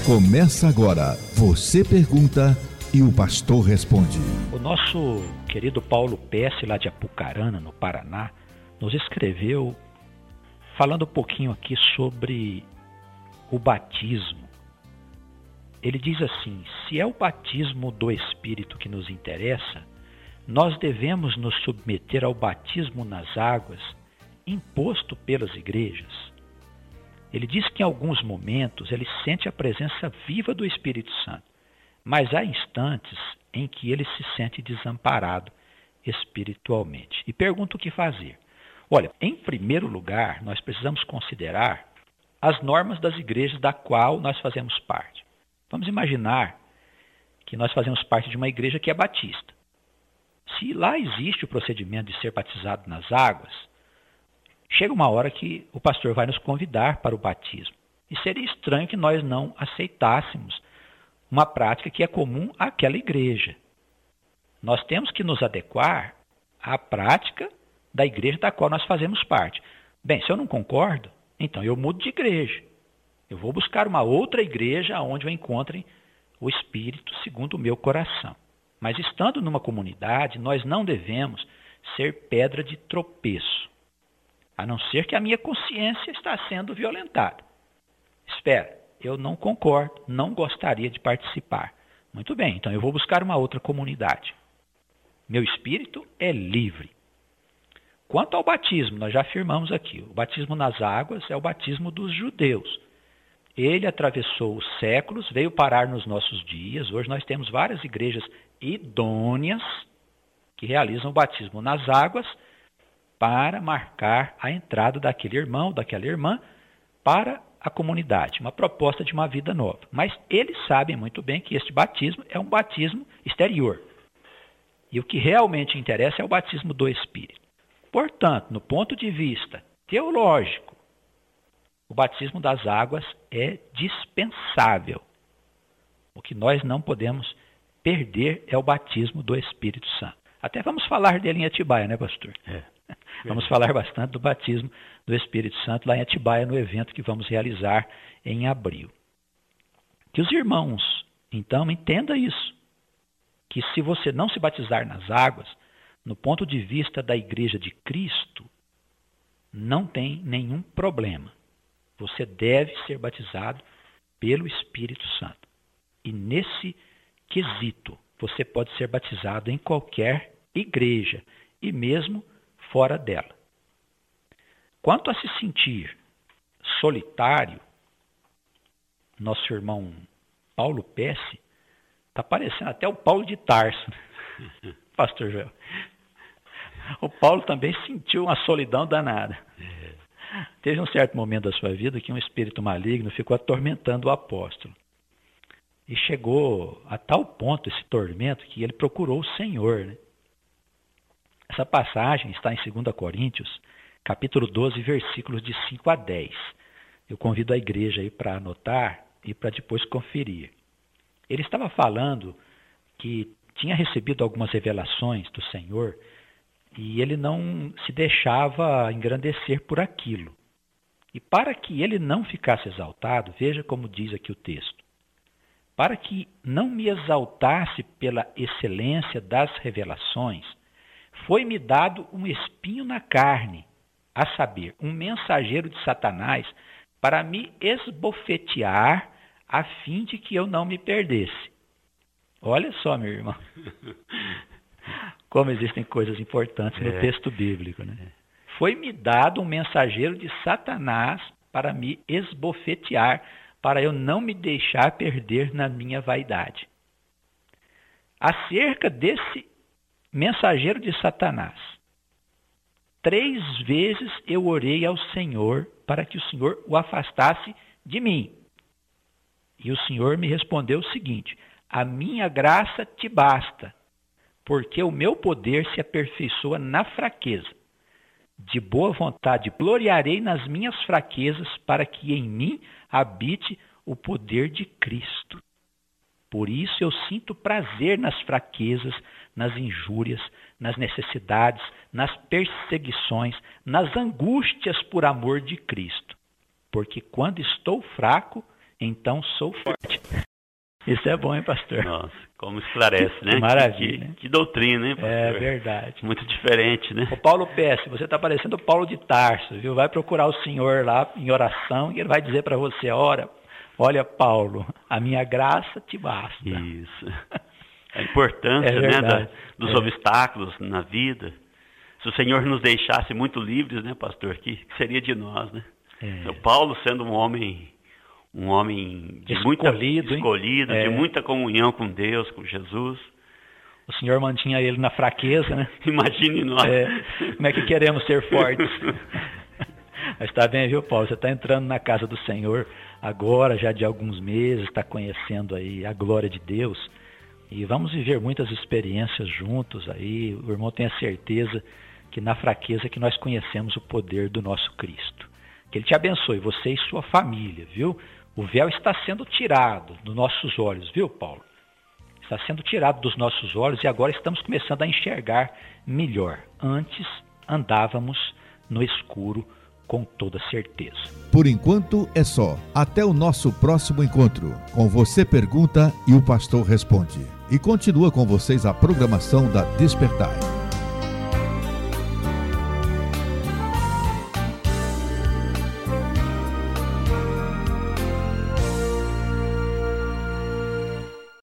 Começa agora. Você pergunta e o pastor responde. O nosso querido Paulo Pesce, lá de Apucarana, no Paraná, nos escreveu falando um pouquinho aqui sobre o batismo. Ele diz assim: se é o batismo do Espírito que nos interessa, nós devemos nos submeter ao batismo nas águas imposto pelas igrejas. Ele diz que em alguns momentos ele sente a presença viva do Espírito Santo, mas há instantes em que ele se sente desamparado espiritualmente. E pergunta o que fazer. Olha, em primeiro lugar, nós precisamos considerar as normas das igrejas da qual nós fazemos parte. Vamos imaginar que nós fazemos parte de uma igreja que é batista. Se lá existe o procedimento de ser batizado nas águas, chega uma hora que o pastor vai nos convidar para o batismo. E seria estranho que nós não aceitássemos uma prática que é comum àquela igreja. Nós temos que nos adequar à prática da igreja da qual nós fazemos parte. Bem, se eu não concordo, então eu mudo de igreja. Eu vou buscar uma outra igreja onde eu encontre o Espírito segundo o meu coração. Mas estando numa comunidade, nós não devemos ser pedra de tropeço, a não ser que a minha consciência está sendo violentada. Espera, eu não concordo, não gostaria de participar. Muito bem, então eu vou buscar uma outra comunidade. Meu espírito é livre. Quanto ao batismo, nós já afirmamos aqui, o batismo nas águas é o batismo dos judeus. Ele atravessou os séculos, veio parar nos nossos dias. Hoje nós temos várias igrejas idôneas que realizam o batismo nas águas para marcar a entrada daquele irmão, daquela irmã, para a comunidade, uma proposta de uma vida nova. Mas eles sabem muito bem que este batismo é um batismo exterior. E o que realmente interessa é o batismo do Espírito. Portanto, no ponto de vista teológico, o batismo das águas é dispensável. O que nós não podemos perder é o batismo do Espírito Santo. Até vamos falar dele em Atibaia, né, pastor? Vamos falar bastante do batismo do Espírito Santo lá em Atibaia, no evento que vamos realizar em abril. Que os irmãos, então, entendam isso, que se você não se batizar nas águas, no ponto de vista da Igreja de Cristo, não tem nenhum problema. Você deve ser batizado pelo Espírito Santo. E nesse quesito, você pode ser batizado em qualquer igreja, e mesmo fora dela. Quanto a se sentir solitário, nosso irmão Paulo Pesce está parecendo até o Paulo de Tarso, pastor Joel. O Paulo também sentiu uma solidão danada. Teve um certo momento da sua vida que um espírito maligno ficou atormentando o apóstolo. E chegou a tal ponto esse tormento que ele procurou o Senhor, né? Essa passagem está em 2 Coríntios, capítulo 12, versículos de 5 a 10. Eu convido a igreja aí para anotar e para depois conferir. Ele estava falando que tinha recebido algumas revelações do Senhor e ele não se deixava engrandecer por aquilo. E para que ele não ficasse exaltado, veja como diz aqui o texto. Para que não me exaltasse pela excelência das revelações, foi-me dado um espinho na carne, a saber, um mensageiro de Satanás, para me esbofetear, a fim de que eu não me perdesse. Olha só, meu irmão, como existem coisas importantes no texto bíblico, né? Foi-me dado um mensageiro de Satanás para me esbofetear, para eu não me deixar perder na minha vaidade. Acerca desse mensageiro de Satanás, 3 vezes eu orei ao Senhor para que o Senhor o afastasse de mim. E o Senhor me respondeu o seguinte: a minha graça te basta, porque o meu poder se aperfeiçoa na fraqueza. De boa vontade gloriarei nas minhas fraquezas, para que em mim habite o poder de Cristo. Por isso eu sinto prazer nas fraquezas, nas injúrias, nas necessidades, nas perseguições, nas angústias por amor de Cristo. Porque quando estou fraco, então sou forte. Isso é bom, hein, pastor? Nossa, como esclarece, né? Que maravilha. Que doutrina, hein, pastor? É verdade. Muito diferente, né? O Paulo PS, você está parecendo o Paulo de Tarso, viu? Vai procurar o Senhor lá em oração e ele vai dizer para você, olha, Paulo, a minha graça te basta. Isso. A importância, né, dos obstáculos na vida. Se o Senhor nos deixasse muito livres, né, pastor, que seria de nós, né? O Paulo sendo um homem de escolhido, de muita comunhão com Deus, com Jesus. O Senhor mantinha ele na fraqueza, né? Imagine nós. Como é que queremos ser fortes? Mas está bem, viu, Paulo? Você está entrando na casa do Senhor agora, já de alguns meses, está conhecendo aí a glória de Deus. E vamos viver muitas experiências juntos aí. O irmão tem a certeza que na fraqueza que nós conhecemos o poder do nosso Cristo. Que Ele te abençoe, você e sua família, viu? O véu está sendo tirado dos nossos olhos, viu, Paulo? Está sendo tirado dos nossos olhos e agora estamos começando a enxergar melhor. Antes andávamos no escuro com toda certeza. Por enquanto é só. Até o nosso próximo encontro. Com Você Pergunta e o Pastor Responde. E continua com vocês a programação da Despertai.